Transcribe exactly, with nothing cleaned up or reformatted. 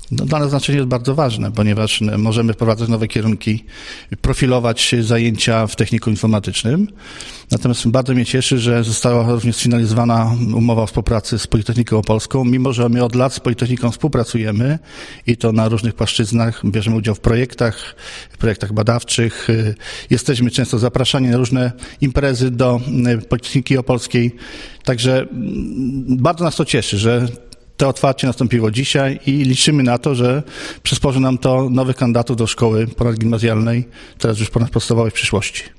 No, dla nas znaczenie jest bardzo ważne, ponieważ możemy wprowadzać nowe kierunki, profilować zajęcia w technikum informatycznym. Natomiast bardzo mnie cieszy, że została również sfinalizowana umowa o współpracy z Politechniką Opolską, mimo że my od lat z Politechniką współpracujemy i to na różnych płaszczyznach, bierzemy udział w projektach, w projektach badawczych. Jesteśmy często zapraszani na różne imprezy do Politechniki Opolskiej. Także bardzo nas to cieszy, że to otwarcie nastąpiło dzisiaj i liczymy na to, że przysporzy nam to nowych kandydatów do szkoły ponadgimnazjalnej, teraz już ponadpodstawowej w przyszłości.